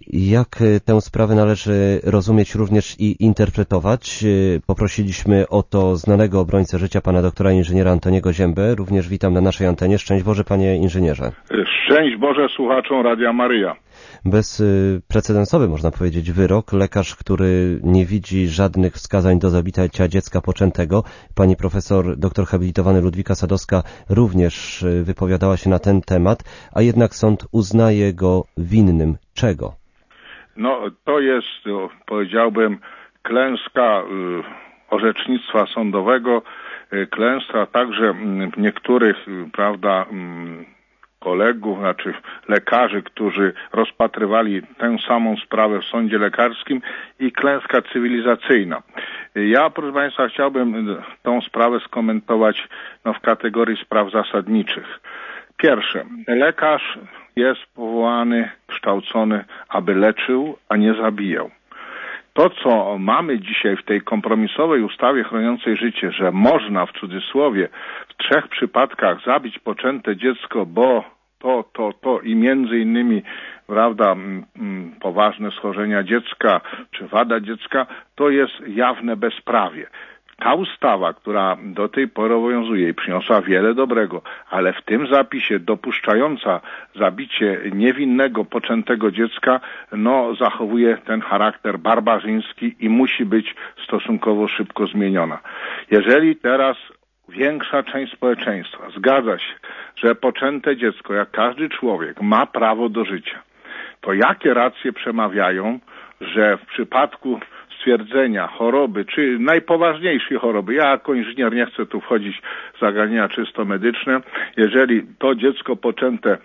jak tę sprawę należy rozumieć również i interpretować? Poprosiliśmy o to znanego obrońcę życia, pana doktora inżyniera Antoniego Ziębę. Również witam na naszej antenie. Szczęść Boże, panie inżynierze. Szczęść Boże słuchaczom Radia Maryja. Bezprecedensowy, można powiedzieć, wyrok. Lekarz, który nie widzi żadnych wskazań do zabicia dziecka poczętego. Pani profesor, doktor habilitowany Ludwika Sadowska również wypowiadała się na ten temat, a jednak sąd uznaje go winnym. Czego? No, to jest, powiedziałbym, klęska orzecznictwa sądowego, klęska także niektórych, prawda, kolegów, znaczy lekarzy, którzy rozpatrywali tę samą sprawę w sądzie lekarskim i klęska cywilizacyjna. Ja, proszę Państwa, chciałbym tą sprawę skomentować w kategorii spraw zasadniczych. Pierwsze, lekarz jest powołany, kształcony, aby leczył, a nie zabijał. To, co mamy dzisiaj w tej kompromisowej ustawie chroniącej życie, że można w cudzysłowie w 3 przypadkach zabić poczęte dziecko, bo to i między innymi, prawda, poważne schorzenia dziecka czy wada dziecka, to jest jawne bezprawie. Ta ustawa, która do tej pory obowiązuje i przyniosła wiele dobrego, ale w tym zapisie dopuszczająca zabicie niewinnego, poczętego dziecka, zachowuje ten charakter barbarzyński i musi być stosunkowo szybko zmieniona. Jeżeli teraz większa część społeczeństwa zgadza się, że poczęte dziecko, jak każdy człowiek, ma prawo do życia, to jakie racje przemawiają, że w przypadku stwierdzenia choroby, czy najpoważniejszej choroby, ja jako inżynier nie chcę tu wchodzić w zagadnienia czysto medyczne, jeżeli to dziecko poczęte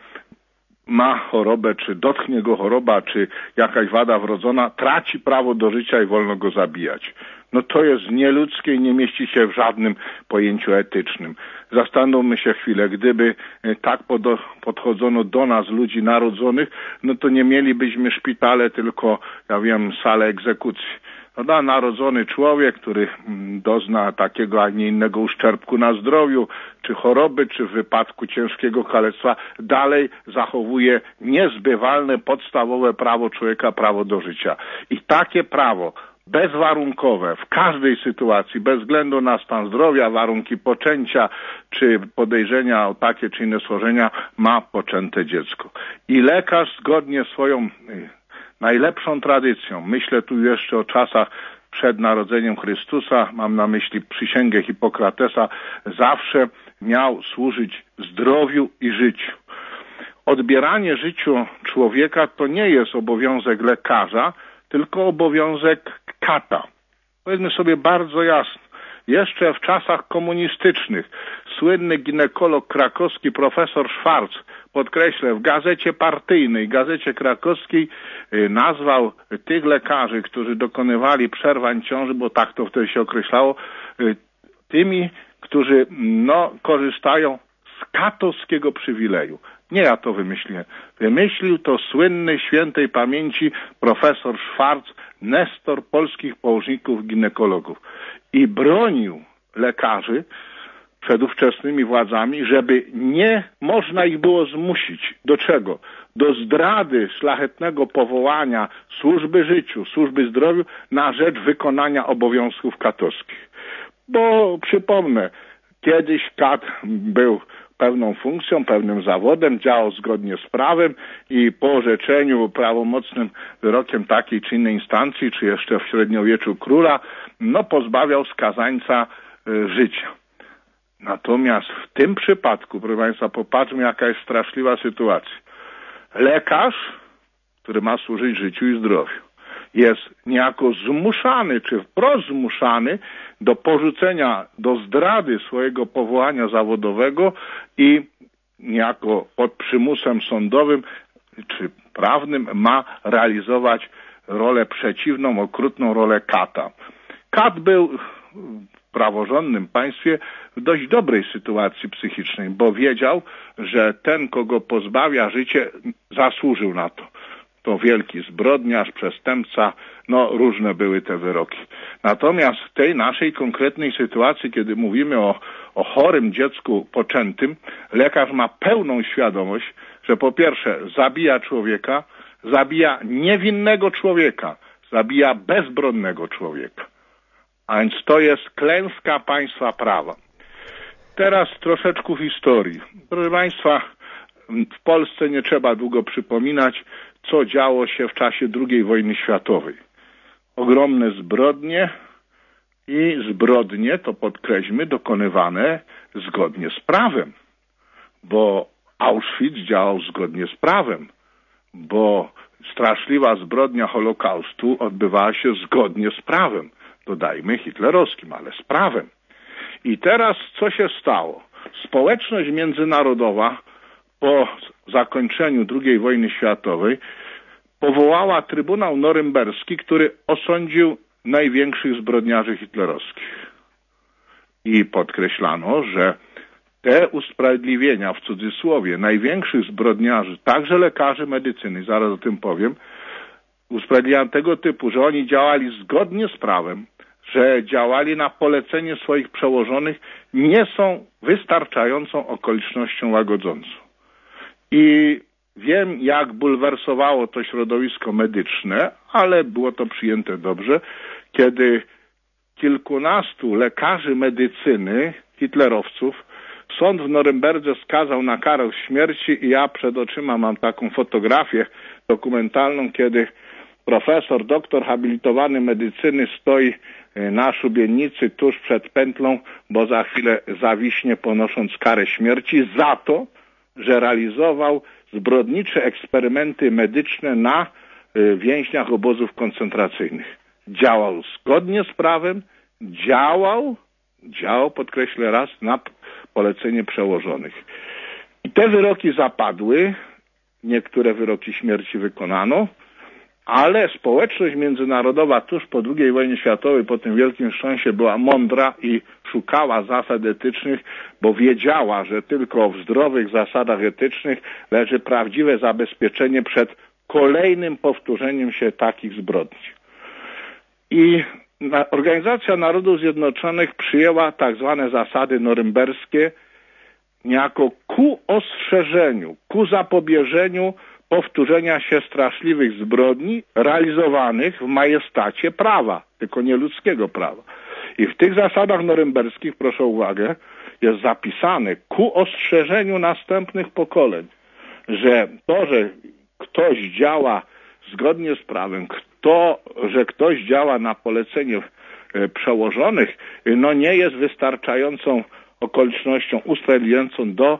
ma chorobę, czy dotknie go choroba, czy jakaś wada wrodzona, traci prawo do życia i wolno go zabijać. To jest nieludzkie i nie mieści się w żadnym pojęciu etycznym. Zastanówmy się chwilę, gdyby tak podchodzono do nas, ludzi narodzonych, to nie mielibyśmy szpitale, tylko, salę egzekucji. Narodzony człowiek, który dozna takiego, a nie innego uszczerbku na zdrowiu, czy choroby, czy w wypadku ciężkiego kalectwa, dalej zachowuje niezbywalne, podstawowe prawo człowieka, prawo do życia. I takie prawo bezwarunkowe w każdej sytuacji, bez względu na stan zdrowia, warunki poczęcia, czy podejrzenia o takie czy inne schorzenia, ma poczęte dziecko. I lekarz zgodnie z swoją najlepszą tradycją, myślę tu jeszcze o czasach przed narodzeniem Chrystusa, mam na myśli przysięgę Hipokratesa, zawsze miał służyć zdrowiu i życiu. Odbieranie życiu człowieka to nie jest obowiązek lekarza, tylko obowiązek kata. Powiedzmy sobie bardzo jasno, jeszcze w czasach komunistycznych słynny ginekolog krakowski profesor Schwarz, podkreślę, w gazecie partyjnej, gazecie krakowskiej nazwał tych lekarzy, którzy dokonywali przerwań ciąży, bo tak to wtedy się określało, tymi, którzy korzystają z katowskiego przywileju. Nie ja to wymyśliłem. Wymyślił to słynny świętej pamięci profesor Schwarz, nestor polskich położników ginekologów. I bronił lekarzy przed ówczesnymi władzami, żeby nie można ich było zmusić. Do czego? Do zdrady szlachetnego powołania służby życiu, służby zdrowiu na rzecz wykonania obowiązków katowskich. Bo przypomnę, kiedyś kat był pewną funkcją, pewnym zawodem, działał zgodnie z prawem i po orzeczeniu prawomocnym wyrokiem takiej czy innej instancji, czy jeszcze w średniowieczu króla, pozbawiał skazańca życia. Natomiast w tym przypadku, proszę Państwa, popatrzmy, jaka jest straszliwa sytuacja. Lekarz, który ma służyć życiu i zdrowiu, jest niejako zmuszany, czy wprost zmuszany do porzucenia, do zdrady swojego powołania zawodowego i niejako pod przymusem sądowym czy prawnym ma realizować rolę przeciwną, okrutną rolę kata. Kat był w praworządnym państwie w dość dobrej sytuacji psychicznej, bo wiedział, że ten, kogo pozbawia życie, zasłużył na to. To wielki zbrodniarz, przestępca, różne były te wyroki. Natomiast w tej naszej konkretnej sytuacji, kiedy mówimy o chorym dziecku poczętym, lekarz ma pełną świadomość, że po pierwsze zabija człowieka, zabija niewinnego człowieka, zabija bezbronnego człowieka. A więc to jest klęska państwa prawa. Teraz troszeczkę historii. Proszę Państwa, w Polsce nie trzeba długo przypominać, co działo się w czasie II wojny światowej. Ogromne zbrodnie i zbrodnie, to podkreślmy, dokonywane zgodnie z prawem. Bo Auschwitz działał zgodnie z prawem. Bo straszliwa zbrodnia Holokaustu odbywała się zgodnie z prawem. Dodajmy hitlerowskim, ale z prawem. I teraz co się stało? Społeczność międzynarodowa po zakończeniu II wojny światowej powołała Trybunał Norymberski, który osądził największych zbrodniarzy hitlerowskich. I podkreślano, że te usprawiedliwienia, w cudzysłowie, największych zbrodniarzy, także lekarzy medycyny, zaraz o tym powiem, usprawiedliwiają tego typu, że oni działali zgodnie z prawem, że działali na polecenie swoich przełożonych, nie są wystarczającą okolicznością łagodzącą. I wiem, jak bulwersowało to środowisko medyczne, ale było to przyjęte dobrze, kiedy kilkunastu lekarzy medycyny, hitlerowców, sąd w Norymberdze skazał na karę śmierci i ja przed oczyma mam taką fotografię dokumentalną, kiedy profesor, doktor habilitowany medycyny stoi na szubienicy tuż przed pętlą, bo za chwilę zawiśnie, ponosząc karę śmierci za to, że realizował zbrodnicze eksperymenty medyczne na więźniach obozów koncentracyjnych. Działał zgodnie z prawem, działał, podkreślę raz, na polecenie przełożonych. I te wyroki zapadły, niektóre wyroki śmierci wykonano, ale społeczność międzynarodowa tuż po II wojnie światowej, po tym wielkim wstrząsie, była mądra i szukała zasad etycznych, bo wiedziała, że tylko w zdrowych zasadach etycznych leży prawdziwe zabezpieczenie przed kolejnym powtórzeniem się takich zbrodni. I Organizacja Narodów Zjednoczonych przyjęła tak zwane zasady norymberskie niejako ku ostrzeżeniu, ku zapobieżeniu powtórzenia się straszliwych zbrodni realizowanych w majestacie prawa, tylko nie ludzkiego prawa. I w tych zasadach norymberskich, proszę o uwagę, jest zapisane ku ostrzeżeniu następnych pokoleń, że to, że ktoś działa zgodnie z prawem, że ktoś działa na polecenie przełożonych, no nie jest wystarczającą okolicznością usprawiedliwiającą do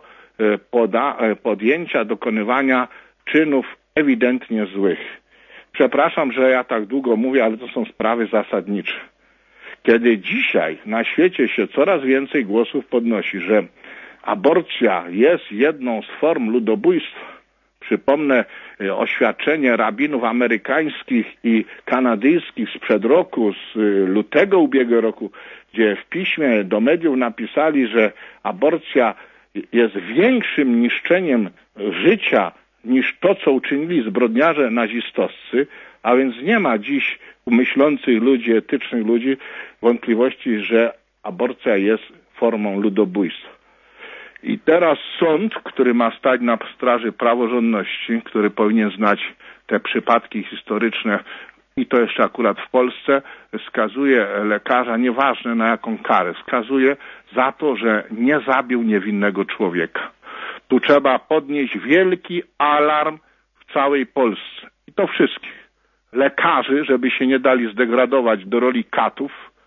podjęcia, dokonywania czynów ewidentnie złych. Przepraszam, że ja tak długo mówię, ale to są sprawy zasadnicze. Kiedy dzisiaj na świecie się coraz więcej głosów podnosi, że aborcja jest jedną z form ludobójstwa, przypomnę oświadczenie rabinów amerykańskich i kanadyjskich sprzed roku, z lutego ubiegłego roku, gdzie w piśmie do mediów napisali, że aborcja jest większym niszczeniem życia niż to, co uczynili zbrodniarze nazistowscy, a więc nie ma dziś u myślących ludzi, etycznych ludzi wątpliwości, że aborcja jest formą ludobójstwa. I teraz sąd, który ma stać na straży praworządności, który powinien znać te przypadki historyczne, i to jeszcze akurat w Polsce, skazuje lekarza, nieważne na jaką karę, skazuje za to, że nie zabił niewinnego człowieka. Tu trzeba podnieść wielki alarm w całej Polsce. I to wszystkich. Lekarzy, żeby się nie dali zdegradować do roli katów,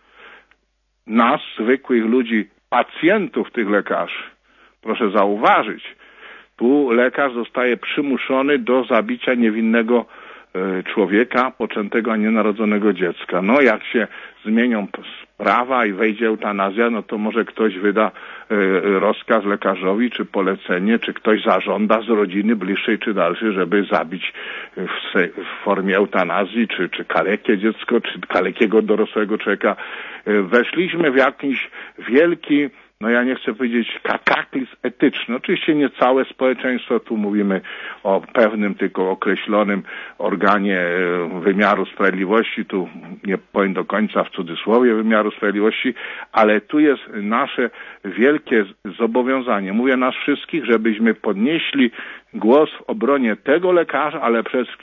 nas, zwykłych ludzi, pacjentów tych lekarzy. Proszę zauważyć, tu lekarz zostaje przymuszony do zabicia niewinnego człowieka, poczętego, a nienarodzonego dziecka. No jak się zmienią prawa i wejdzie eutanazja, no to może ktoś wyda rozkaz lekarzowi, czy polecenie, czy ktoś zażąda z rodziny bliższej czy dalszej, żeby zabić w formie eutanazji, czy kalekie dziecko, czy kalekiego dorosłego człowieka. Weszliśmy w jakiś wielki, no ja nie chcę powiedzieć kataklizm etyczny. Oczywiście nie całe społeczeństwo, tu mówimy o pewnym tylko określonym organie wymiaru sprawiedliwości, tu nie powiem do końca w cudzysłowie wymiaru sprawiedliwości, ale tu jest nasze wielkie zobowiązanie, mówię nas wszystkich, żebyśmy podnieśli głos w obronie tego lekarza, ale przede wszystkim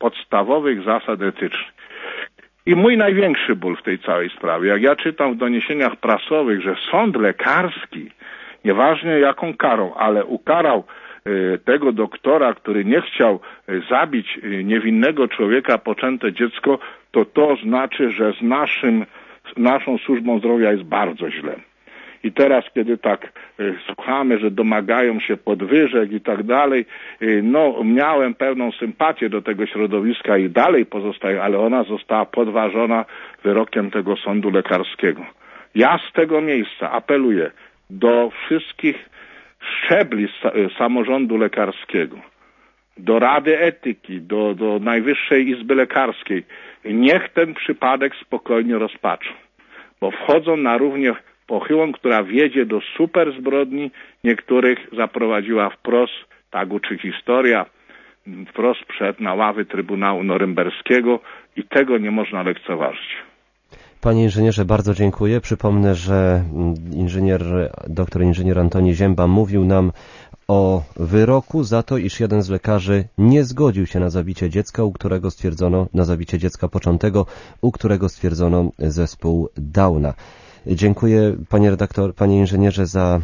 podstawowych zasad etycznych. I mój największy ból w tej całej sprawie, jak ja czytam w doniesieniach prasowych, że sąd lekarski, nieważne jaką karą, ale ukarał tego doktora, który nie chciał zabić niewinnego człowieka, poczęte dziecko, to znaczy, że z naszą służbą zdrowia jest bardzo źle. I teraz, kiedy tak słuchamy, że domagają się podwyżek i tak dalej, no miałem pełną sympatię do tego środowiska i dalej pozostaje, ale ona została podważona wyrokiem tego sądu lekarskiego. Ja z tego miejsca apeluję do wszystkich szczebli samorządu lekarskiego, do Rady Etyki, do Najwyższej Izby Lekarskiej. Niech ten przypadek spokojnie rozpatrzą, bo wchodzą na równię pochyłą, która wiedzie do super zbrodni, niektórych zaprowadziła wprost, tak uczy historia, wprost na ławy Trybunału Norymberskiego i tego nie można lekceważyć. Panie inżynierze, bardzo dziękuję. Przypomnę, że doktor inżynier Antoni Zięba mówił nam o wyroku za to, iż jeden z lekarzy nie zgodził się na zabicie dziecka, na zabicie dziecka poczętego, u którego stwierdzono zespół Downa. Dziękuję panie inżynierze za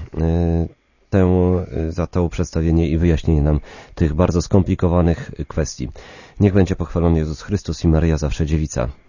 to przedstawienie i wyjaśnienie nam tych bardzo skomplikowanych kwestii. Niech będzie pochwalony Jezus Chrystus i Maryja zawsze dziewica.